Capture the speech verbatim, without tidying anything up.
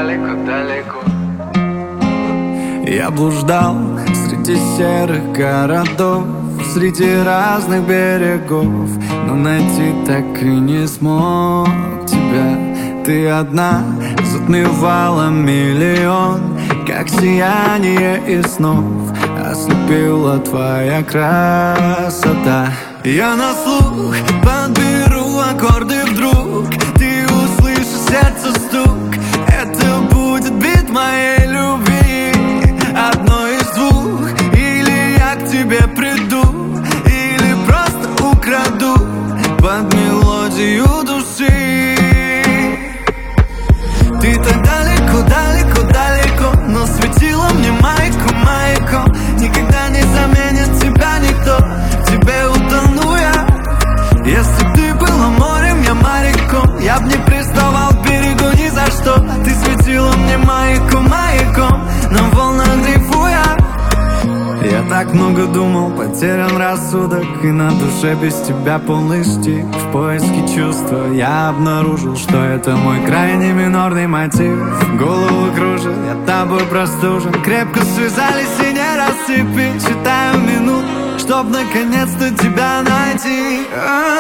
далеко-далеко. Я блуждал среди серых городов, среди разных берегов, но найти так и не смог тебя. Ты одна затмевала миллион, как сияние из снов ослепила твоя красота. Я на слух подберу аккорды вдруг, ты услышишь сердце стук. Это будет бит моей любви, одно из двух. Или я к тебе приду, или просто украду под мелодию души. Ты так далеко, далеко, далеко, но светила мне маяком, маяком. Никогда не заменит тебя никто, в тебе утону я. Если б ты была морем, я моряком, я б не приставал к берегу ни за что. Ты светила мне маяком, маяком, на волнах дрейфуя. Я так много думал, потерян рассудок, и на душе без тебя полный штиль. В поиске чувства я обнаружил, что это мой крайне минорный мотив. Голову кружит, я тобой простужен, крепко связались и не рассыпи. Считаю минут, чтоб наконец-то тебя найти.